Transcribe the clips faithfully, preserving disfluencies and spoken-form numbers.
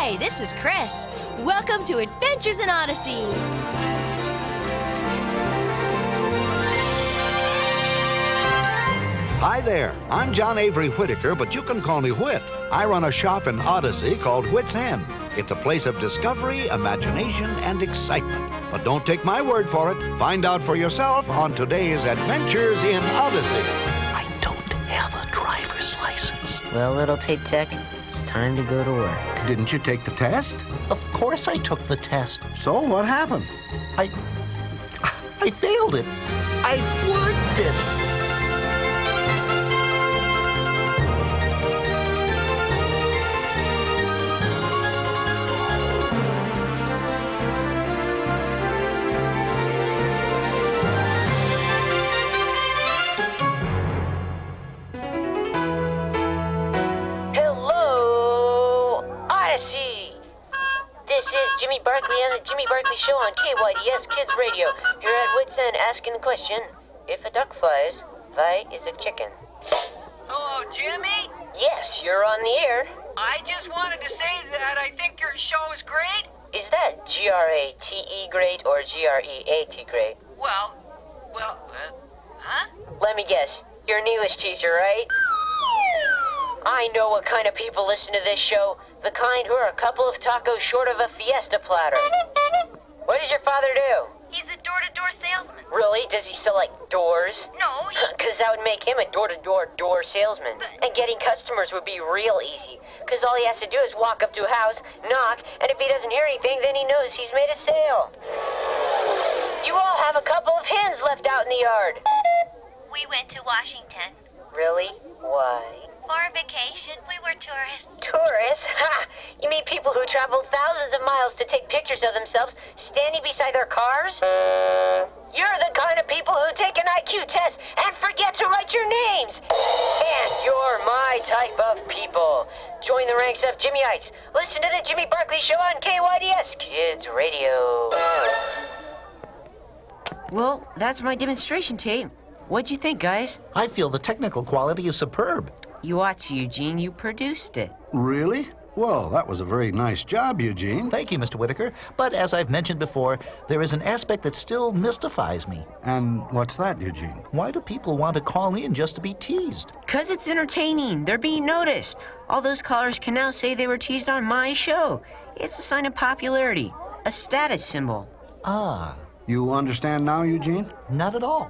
Hi, this is Chris. Welcome to Adventures in Odyssey. Hi there, I'm John Avery Whitaker, but you can call me Whit. I run a shop in Odyssey called Whit's End. It's a place of discovery, imagination, and excitement. But don't take my word for it. Find out for yourself on today's Adventures in Odyssey. I don't have a driver's license. Well, little Tape Tech, it's time to go to work. Didn't you take the test? Of course I took the test. So what happened? I... I failed it. I flunked it. Jimmy Barkley on the Jimmy Barkley Show on K Y D S Kids Radio. You're at Whit's End asking the question, if a duck flies, why is a chicken? Hello, Jimmy? Yes, you're on the air. I just wanted to say that I think your show is great. Is that G R A T E great or G R E A T great? Well, well, uh, huh? Let me guess, you're an English teacher, right? I know what kind of people listen to this show. The kind who are a couple of tacos short of a fiesta platter. What does your father do? He's a door-to-door salesman. Really? Does he sell, like, doors? No, he... Because that would make him a door-to-door door salesman. But... And getting customers would be real easy. Because all he has to do is walk up to a house, knock, and if he doesn't hear anything, then he knows he's made a sale. You all have a couple of hens left out in the yard. We went to Washington. Really? Why? For vacation, we were tourists. Tourists? Ha! You mean people who travel thousands of miles to take pictures of themselves standing beside their cars? You're the kind of people who take an I Q test and forget to write your names. And you're my type of people. Join the ranks of Jimmyites. Listen to the Jimmy Barkley Show on K Y D S Kids Radio. Well, that's my demonstration tape. What'd you think, guys? I feel the technical quality is superb. You ought to, Eugene. You produced it. Really? Well, that was a very nice job, Eugene. Thank you, Mister Whitaker. But as I've mentioned before, there is an aspect that still mystifies me. And what's that, Eugene? Why do people want to call in just to be teased? 'Cause it's entertaining. They're being noticed. All those callers can now say they were teased on my show. It's a sign of popularity, a status symbol. Ah. You understand now, Eugene? Not at all.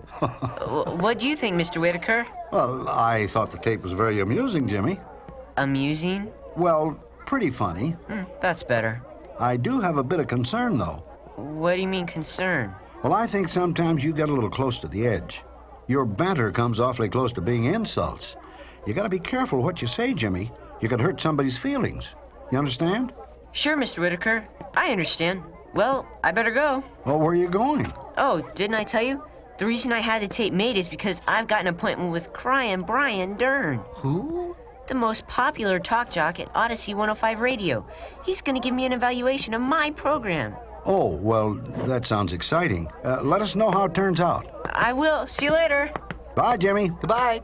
What do you think, Mister Whitaker? Well, I thought the tape was very amusing, Jimmy. Amusing? Well, pretty funny. Mm, that's better. I do have a bit of concern, though. What do you mean, concern? Well, I think sometimes you get a little close to the edge. Your banter comes awfully close to being insults. You gotta be careful what you say, Jimmy. You could hurt somebody's feelings. You understand? Sure, Mister Whitaker. I understand. Well, I better go. Well, where are you going? Oh, didn't I tell you? The reason I had the tape made is because I've got an appointment with Cryin' Brian Dern. Who? The most popular talk jock at Odyssey one oh five Radio. He's going to give me an evaluation of my program. Oh, well, that sounds exciting. Uh, let us know how it turns out. I will. See you later. Bye, Jimmy. Goodbye.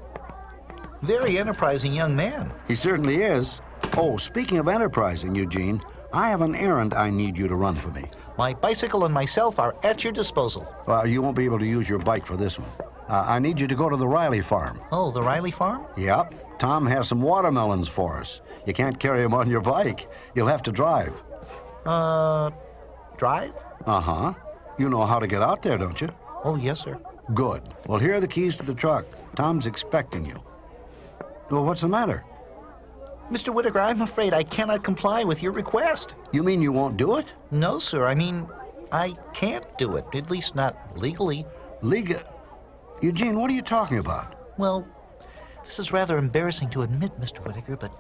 Very enterprising young man. He certainly is. Oh, speaking of enterprising, Eugene, I have an errand I need you to run for me. My bicycle and myself are at your disposal. Well, you won't be able to use your bike for this one. Uh, I need you to go to the Riley farm. Oh, the Riley farm? Yep. Tom has some watermelons for us. You can't carry them on your bike. You'll have to drive. Uh, drive? Uh-huh. You know how to get out there, don't you? Oh, yes, sir. Good. Well, here are the keys to the truck. Tom's expecting you. Well, what's the matter? Mister Whitaker, I'm afraid I cannot comply with your request. You mean you won't do it? No, sir. I mean, I can't do it, at least not legally. Legal? Eugene, what are you talking about? Well, this is rather embarrassing to admit, Mister Whitaker, but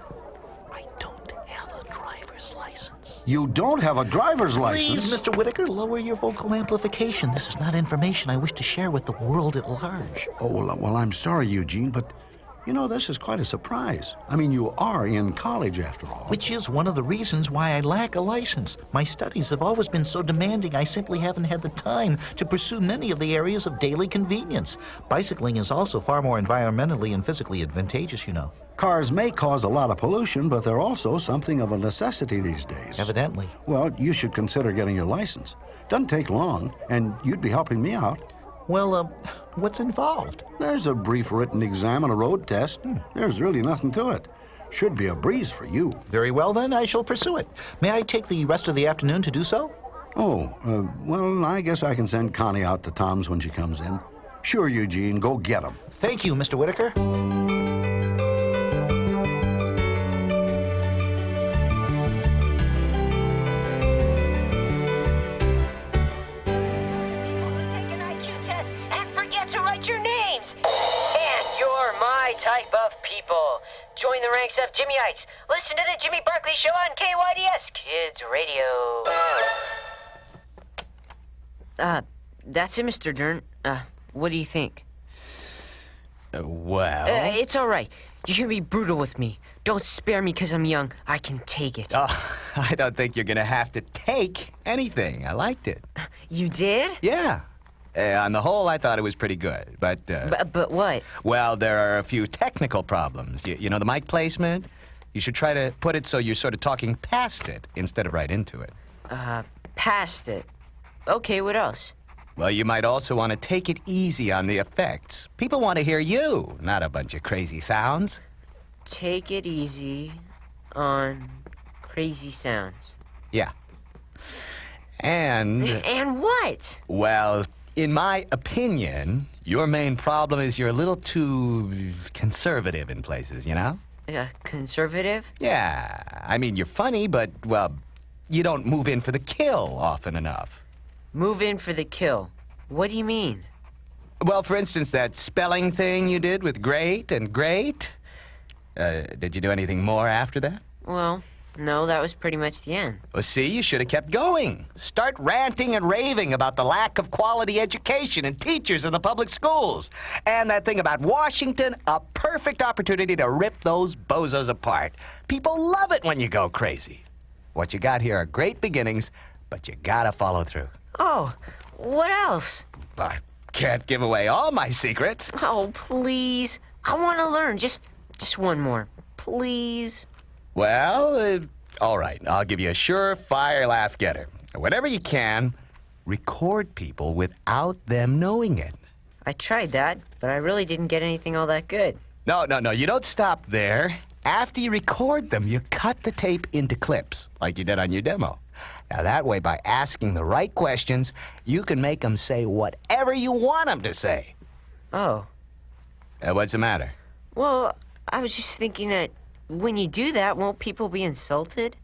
I don't have a driver's license. You don't have a driver's license? Please, Mister Whitaker, lower your vocal amplification. This is not information I wish to share with the world at large. Oh, well, well I'm sorry, Eugene, but... You know, this is quite a surprise. I mean, you are in college, after all. Which is one of the reasons why I lack a license. My studies have always been so demanding, I simply haven't had the time to pursue many of the areas of daily convenience. Bicycling is also far more environmentally and physically advantageous, you know. Cars may cause a lot of pollution, but they're also something of a necessity these days. Evidently. Well, you should consider getting your license. Doesn't take long, and you'd be helping me out. Well, uh, what's involved? There's a brief written exam and a road test. Hmm. There's really nothing to it. Should be a breeze for you. Very well, then, I shall pursue it. May I take the rest of the afternoon to do so? Oh, uh, well, I guess I can send Connie out to Tom's when she comes in. Sure, Eugene, go get him. Thank you, Mister Whitaker. Type of people. Join the ranks of Jimmyites. Listen to the Jimmy Barkley Show on K Y D S Kids Radio. Uh, that's it, Mister Dern. Uh, what do you think? Uh, well... Uh, it's all right. You can be brutal with me. Don't spare me because I'm young. I can take it. Oh, I don't think you're gonna have to take anything. I liked it. You did? Yeah. Uh, on the whole, I thought it was pretty good, but... Uh, but, but what? Well, there are a few technical problems. You, you know, the mic placement? You should try to put it so you're sort of talking past it instead of right into it. Uh, past it. Okay, what else? Well, you might also want to take it easy on the effects. People want to hear you, not a bunch of crazy sounds. Take it easy on crazy sounds. Yeah. And... And what? Well... In my opinion, your main problem is you're a little too conservative in places, you know? Uh, conservative? Yeah. I mean, you're funny, but, well, you don't move in for the kill often enough. Move in for the kill? What do you mean? Well, for instance, that spelling thing you did with great and great. Uh, did you do anything more after that? Well... No, that was pretty much the end. Well, see, you should have kept going. Start ranting and raving about the lack of quality education and teachers in the public schools. And that thing about Washington, a perfect opportunity to rip those bozos apart. People love it when you go crazy. What you got here are great beginnings, but you gotta follow through. Oh, what else? I can't give away all my secrets. Oh, please. I want to learn. Just, just one more. Please. Well, uh, all right. I'll give you a surefire laugh getter. Whatever you can, record people without them knowing it. I tried that, but I really didn't get anything all that good. No, no, no. You don't stop there. After you record them, you cut the tape into clips, like you did on your demo. Now, that way, by asking the right questions, you can make them say whatever you want them to say. Oh. Uh, what's the matter? Well, I was just thinking that when you do that, won't people be insulted?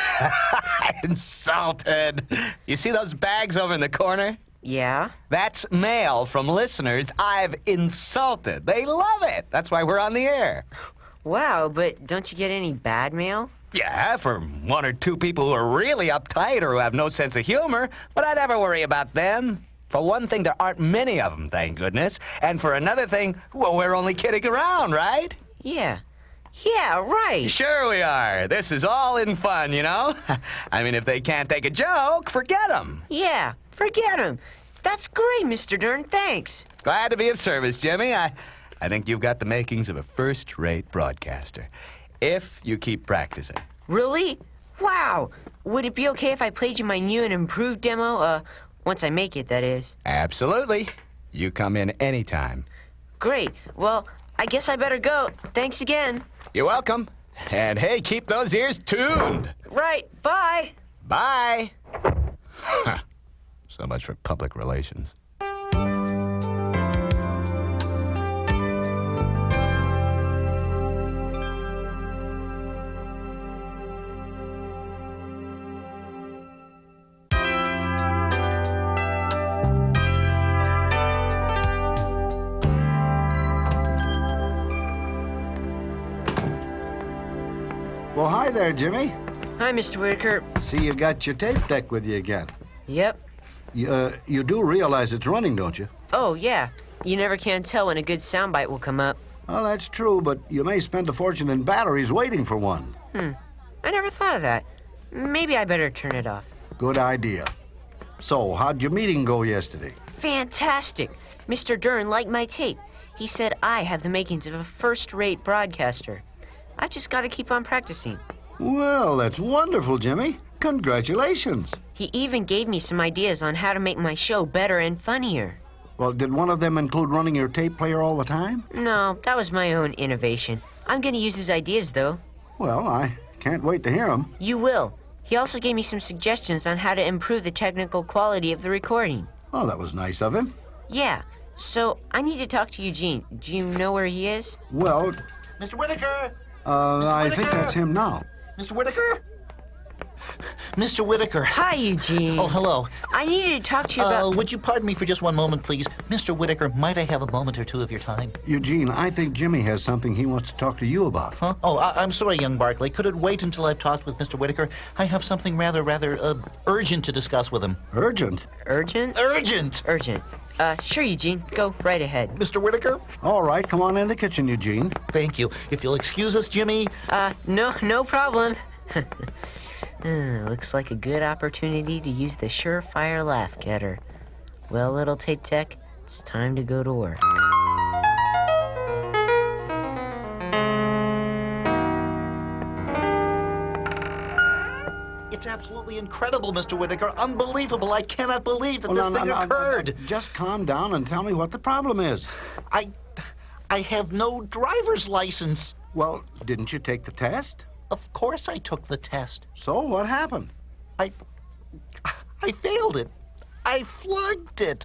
Insulted? You see those bags over in the corner? Yeah? That's mail from listeners I've insulted. They love it. That's why we're on the air. Wow, but don't you get any bad mail? Yeah, for one or two people who are really uptight or who have no sense of humor, but I never worry about them. For one thing, there aren't many of them, thank goodness. And for another thing, well, we're only kidding around, right? Yeah. Yeah, right. Sure we are. This is all in fun, you know? I mean, if they can't take a joke, forget them. Yeah, forget them. That's great, Mister Dern. Thanks. Glad to be of service, Jimmy. I, I think you've got the makings of a first-rate broadcaster. If you keep practicing. Really? Wow. Would it be okay if I played you my new and improved demo? Uh, once I make it, that is. Absolutely. You come in anytime. Great. Well, I guess I better go. Thanks again. You're welcome. And hey, keep those ears tuned. Right. Bye. Bye. So much for public relations. Well, hi there, Jimmy. Hi, Mister Whitaker. See, you got your tape deck with you again. Yep. You, uh, you do realize it's running, don't you? Oh, yeah. You never can tell when a good soundbite will come up. Well, that's true, but you may spend a fortune in batteries waiting for one. Hmm. I never thought of that. Maybe I better turn it off. Good idea. So, how'd your meeting go yesterday? Fantastic. Mister Dern liked my tape. He said I have the makings of a first-rate broadcaster. I've just got to keep on practicing. Well, that's wonderful, Jimmy. Congratulations. He even gave me some ideas on how to make my show better and funnier. Well, did one of them include running your tape player all the time? No, that was my own innovation. I'm going to use his ideas, though. Well, I can't wait to hear them. You will. He also gave me some suggestions on how to improve the technical quality of the recording. Oh, that was nice of him. Yeah, so I need to talk to Eugene. Do you know where he is? Well, Mister Whitaker! uh, Mister I think Whitaker! that's him now. Mister Whitaker? Mister Whitaker. Hi, Eugene. Oh, hello. I needed to talk to you Uh, about... would you pardon me for just one moment, please? Mister Whitaker, might I have a moment or two of your time? Eugene, I think Jimmy has something he wants to talk to you about. Huh? Oh, I- I'm sorry, young Barkley. Could it wait until I've talked with Mister Whitaker? I have something rather, rather uh, urgent to discuss with him. Urgent? Urgent? Urgent! Urgent. Uh, sure, Eugene. Go right ahead. Mister Whitaker? All right, come on in the kitchen, Eugene. Thank you. If you'll excuse us, Jimmy. Uh, no, no problem. Uh, looks like a good opportunity to use the surefire laugh getter. Well, little tape tech, it's time to go to work. It's absolutely incredible, Mister Whitaker. Unbelievable. I cannot believe that Well, this no, thing no, no, no, occurred. no. Just calm down and tell me what the problem is. I, I have no driver's license. Well, didn't you take the test? Of course I took the test. So what happened? I, I failed it. I flunked it.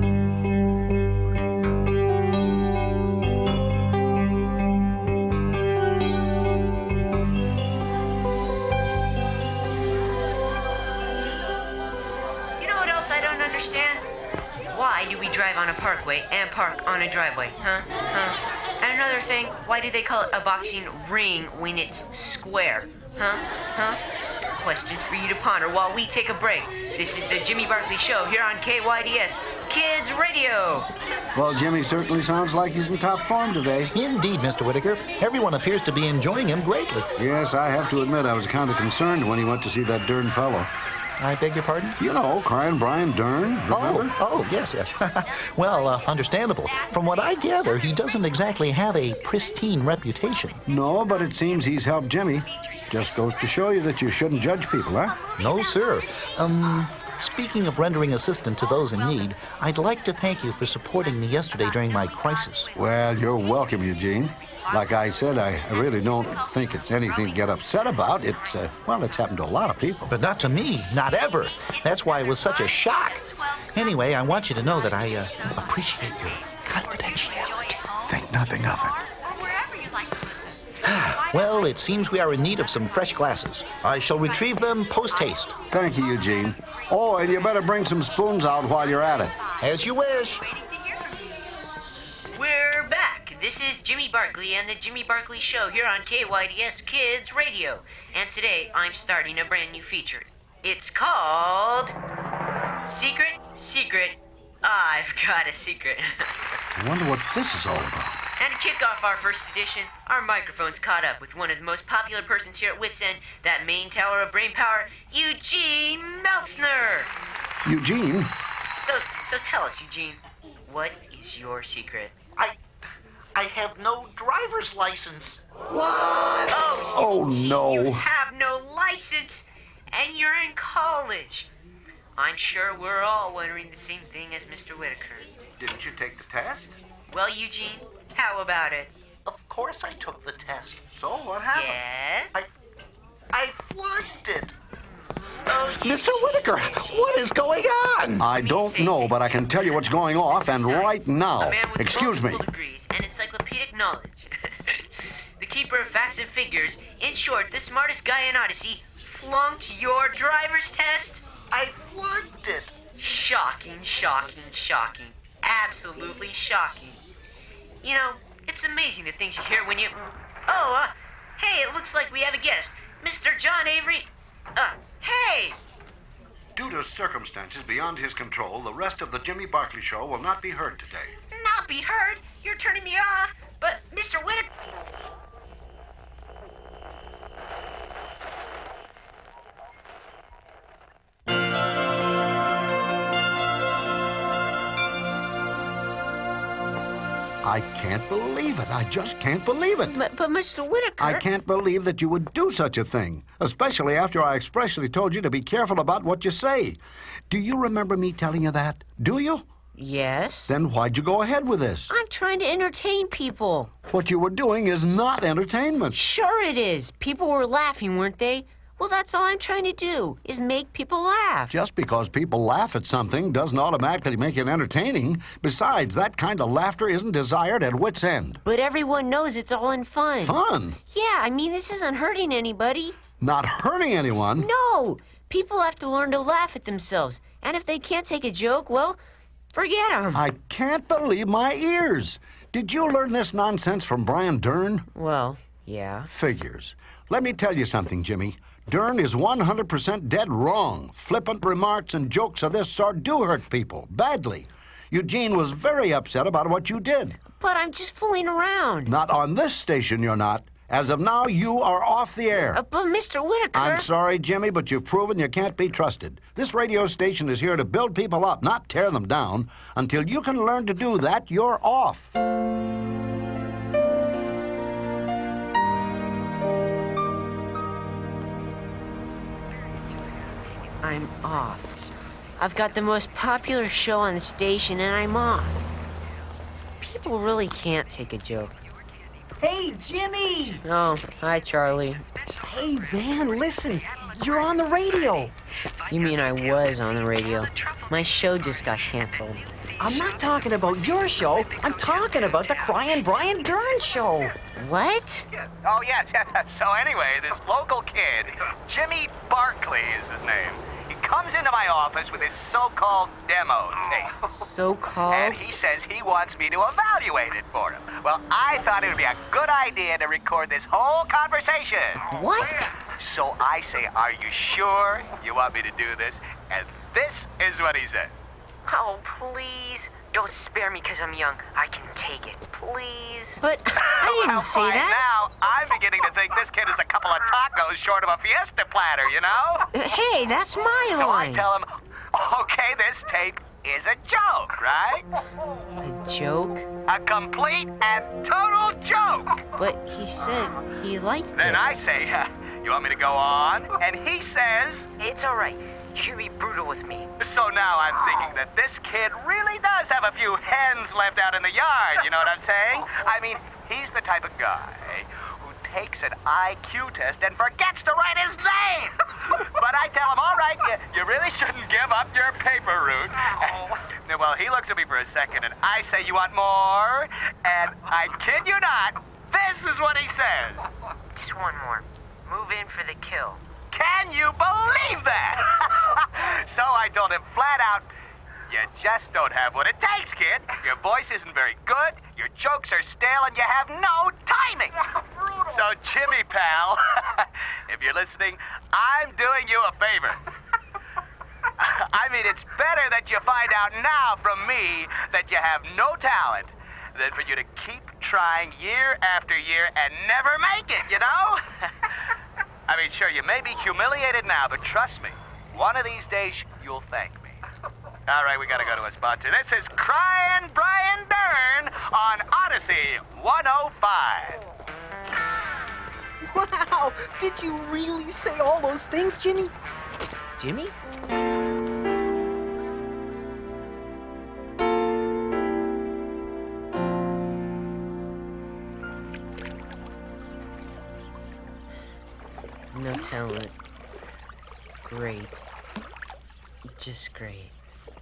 You know what else I don't understand? Why do we drive on a parkway and park on a driveway? Huh? Huh? And another thing, why do they call it a boxing ring when it's square? Huh? Huh? Questions for you to ponder while we take a break. This is the Jimmy Barkley Show here on K Y D S Kids Radio. Well, Jimmy certainly sounds like he's in top form today. Indeed, Mister Whitaker. Everyone appears to be enjoying him greatly. Yes, I have to admit I was kind of concerned when he went to see that Dern fellow. I beg your pardon? You know, crying Brian Dern, remember? Oh, oh, yes, yes. Well, uh, understandable. From what I gather, he doesn't exactly have a pristine reputation. No, but it seems he's helped Jimmy. Just goes to show you that you shouldn't judge people, huh? No, sir. Um, speaking of rendering assistance to those in need, I'd like to thank you for supporting me yesterday during my crisis. Well, you're welcome, Eugene. Like I said, I really don't think it's anything to get upset about. It's, uh, well, it's happened to a lot of people. But not to me, not ever. That's why it was such a shock. Anyway, I want you to know that I uh, appreciate your confidentiality. Think nothing of it. Well, it seems we are in need of some fresh glasses. I shall retrieve them post-haste. Thank you, Eugene. Oh, and you better bring some spoons out while you're at it. As you wish. We're back. This is Jimmy Barkley and the Jimmy Barkley Show here on K Y D S Kids Radio. And today I'm starting a brand new feature. It's called Secret, Secret, I've Got a Secret. I wonder what this is all about. And to kick off our first edition, our microphones caught up with one of the most popular persons here at Wits End, that main tower of brain power, Eugene Meltzner. Eugene? So, so tell us, Eugene, what is your secret? I, I have no driver's license. What? Oh, Oh, Eugene, no. You have no license, and you're in college. I'm sure we're all wondering the same thing as Mister Whitaker. Didn't you take the test? Well, Eugene, how about it? Of course I took the test. So what happened? Yeah? I, I flunked it. Oh, Mister Eugene. Whitaker, what is going on? I don't know, but I can tell you what's going off, and Besides, right now. a man with Excuse me. multiple degrees and encyclopedic knowledge. The keeper of facts and figures. In short, the smartest guy in Odyssey flunked your driver's test? I flunked it. Shocking, shocking, shocking. Absolutely shocking. You know, it's amazing the things you hear when you... Oh, uh, hey, it looks like we have a guest. Mister John Avery... Uh, hey! Due to circumstances beyond his control, the rest of the Jimmy Barkley Show will not be heard today. Not be heard? You're turning me off? But, Mister Whitaker... I can't believe it. I just can't believe it. But, but Mister Whitaker... I can't believe that you would do such a thing, especially after I expressly told you to be careful about what you say. Do you remember me telling you that? Do you? Yes. Then why'd you go ahead with this? I'm trying to entertain people. What you were doing is not entertainment. Sure it is. People were laughing, weren't they? Well, that's all I'm trying to do, is make people laugh. Just because people laugh at something doesn't automatically make it entertaining. Besides, that kind of laughter isn't desired at wit's end. But everyone knows it's all in fun. Fun? Yeah, I mean, this isn't hurting anybody. Not hurting anyone? No! People have to learn to laugh at themselves. And if they can't take a joke, well, forget them. I can't believe my ears. Did you learn this nonsense from Brian Dern? Well, yeah. Figures. Let me tell you something, Jimmy. Dern is one hundred percent dead wrong. Flippant remarks and jokes of this sort do hurt people, badly. Eugene was very upset about what you did. But I'm just fooling around. Not on this station, you're not. As of now, you are off the air. Uh, but Mister Whitaker... I'm sorry, Jimmy, but you've proven you can't be trusted. This radio station is here to build people up, not tear them down. Until you can learn to do that, you're off. I'm off. I've got the most popular show on the station, and I'm off. People really can't take a joke. Hey, Jimmy! Oh, hi, Charlie. Hey, Van, listen. You're on the radio. You mean I was on the radio? My show just got canceled. I'm not talking about your show. I'm talking about the Crying Brian Dern show. What? Oh, yeah. So anyway, this local kid, Jimmy Barkley is his name. He comes into my office with his so-called demo tape. So-called? And he says he wants me to evaluate it for him. Well, I thought it would be a good idea to record this whole conversation. What? So I say, are you sure you want me to do this? And this is what he says. Oh, please. Don't spare me because I'm young. I can take it. Please. But I didn't well, say by that. Now, I'm beginning to think this kid is a couple of tacos short of a fiesta platter, you know? Uh, hey, that's my so line. I tell him, okay, this tape is a joke, right? A joke? A complete and total joke. But he said he liked Then it. I say, uh, you want me to go on? And he says, It's all right. You should be brutal with me. so now I'm thinking that this kid really does have a few hens left out in the yard, you know what I'm saying? I mean, he's the type of guy who takes an I Q test and forgets to write his name. But I tell him, all right, you, you really shouldn't give up your paper route. And, well, he looks at me for a second, and I say, you want more? And I kid you not, this is what he says. Just one more. Move in for the kill. Can you believe that? So I told him flat out, you just don't have what it takes, kid. Your voice isn't very good, your jokes are stale, and you have no timing. So, Jimmy, pal, if you're listening, I'm doing you a favor. I mean, it's better that you find out now from me that you have no talent than for you to keep trying year after year and never make it, you know? I mean, sure, you may be humiliated now, but trust me, one of these days, you'll thank me. All right, we gotta go to a sponsor. This is Crying Brian Dern on Odyssey one oh five. Wow! Did you really say all those things, Jimmy? Jimmy? No talent. Great. Just great.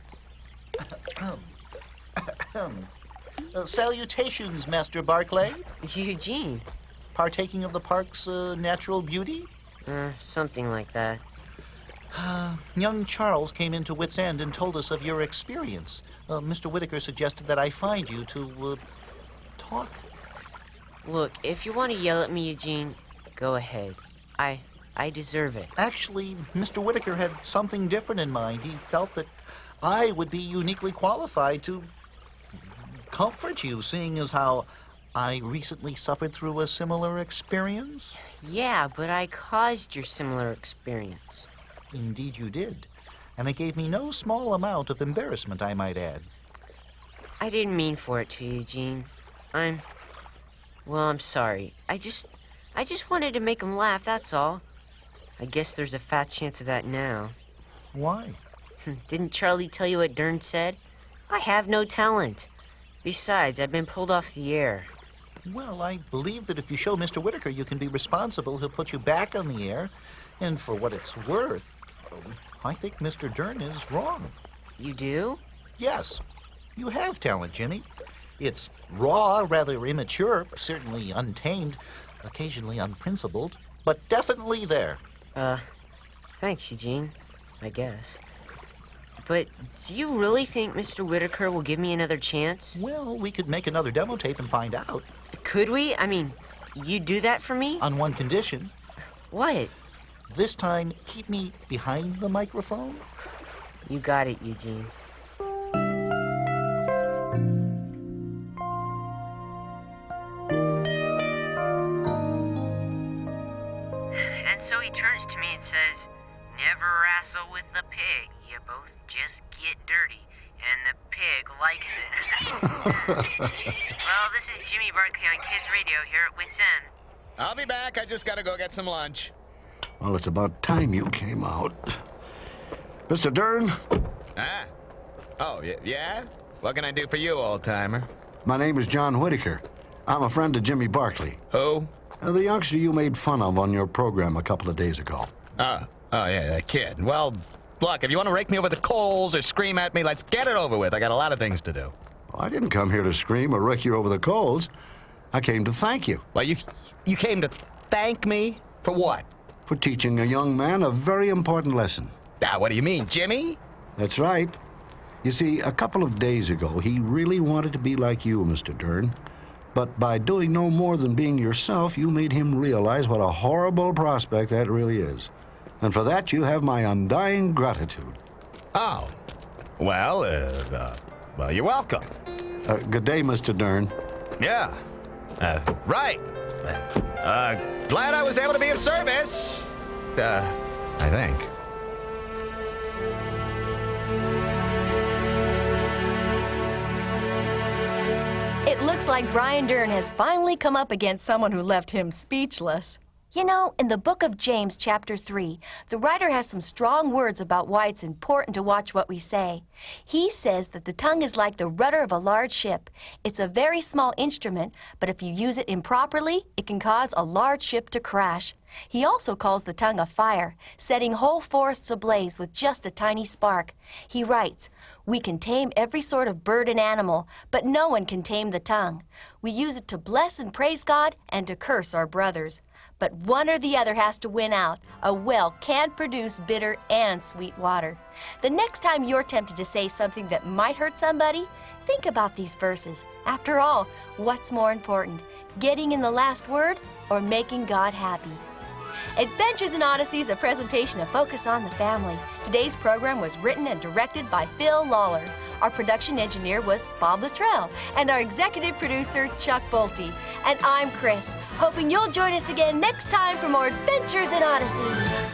uh, salutations, Master Barclay. Eugene. Partaking of the park's uh, natural beauty? Uh, something like that. Uh, young Charles came into Wits End and told us of your experience. Uh, Mister Whitaker suggested that I find you to uh, talk. Look, if you want to yell at me, Eugene, go ahead. I I deserve it. Actually, Mister Whitaker had something different in mind. He felt that I would be uniquely qualified to comfort you, seeing as how I recently suffered through a similar experience. Yeah, but I caused your similar experience. Indeed you did. And it gave me no small amount of embarrassment, I might add. I didn't mean for it to, Eugene. I'm... Well, I'm sorry. I just... I just wanted to make him laugh, that's all. I guess there's a fat chance of that now. Why? Didn't Charlie tell you what Dern said? I have no talent. Besides, I've been pulled off the air. Well, I believe that if you show Mister Whitaker you can be responsible, he'll put you back on the air. And for what it's worth, I think Mister Dern is wrong. You do? Yes. You have talent, Jimmy. It's raw, rather immature, certainly untamed, occasionally unprincipled, but definitely there. Uh, thanks, Eugene, I guess. But do you really think Mister Whitaker will give me another chance? Well, we could make another demo tape and find out. Could we? I mean, you'd do that for me? On one condition. What? This time, keep me behind the microphone. You got it, Eugene. And so he turns to me and says, "Never wrestle with the pig. You both just get dirty. And the pig likes it." Well, this is Jimmy Barkley on Kids Radio here at Wits End. I'll be back. I just gotta go get some lunch. Well, it's about time you came out. Mister Dern? Ah. Oh, y- yeah? What can I do for you, old-timer? My name is John Whitaker. I'm a friend of Jimmy Barkley. Who? Uh, the youngster you made fun of on your program a couple of days ago. Oh, oh yeah, that kid. Well, look, if you want to rake me over the coals or scream at me, let's get it over with. I got a lot of things to do. Well, I didn't come here to scream or rake you over the coals. I came to thank you. Well, you you came to thank me? For what? For teaching a young man a very important lesson. Ah, what do you mean, Jimmy? That's right. You see, a couple of days ago, he really wanted to be like you, Mister Dern. But by doing no more than being yourself, you made him realize what a horrible prospect that really is. And for that, you have my undying gratitude. Oh. Well, uh, uh well, you're welcome. Uh, good day, Mister Dern. Yeah. Uh, right. Uh, uh, glad I was able to be of service. Uh, I think. It looks like Brian Dern has finally come up against someone who left him speechless. You know, in the book of James, chapter three, the writer has some strong words about why it's important to watch what we say. He says that the tongue is like the rudder of a large ship. It's a very small instrument, but if you use it improperly, it can cause a large ship to crash. He also calls the tongue a fire, setting whole forests ablaze with just a tiny spark. He writes, "We can tame every sort of bird and animal, but no one can tame the tongue. We use it to bless and praise God and to curse our brothers. But one or the other has to win out. A well can't produce bitter and sweet water." The next time you're tempted to say something that might hurt somebody, think about these verses. After all, what's more important, getting in the last word or making God happy? Adventures in Odyssey is a presentation of Focus on the Family. Today's program was written and directed by Phil Lawler. Our production engineer was Bob Luttrell, and our executive producer, Chuck Bolte. And I'm Chris, hoping you'll join us again next time for more Adventures in Odyssey.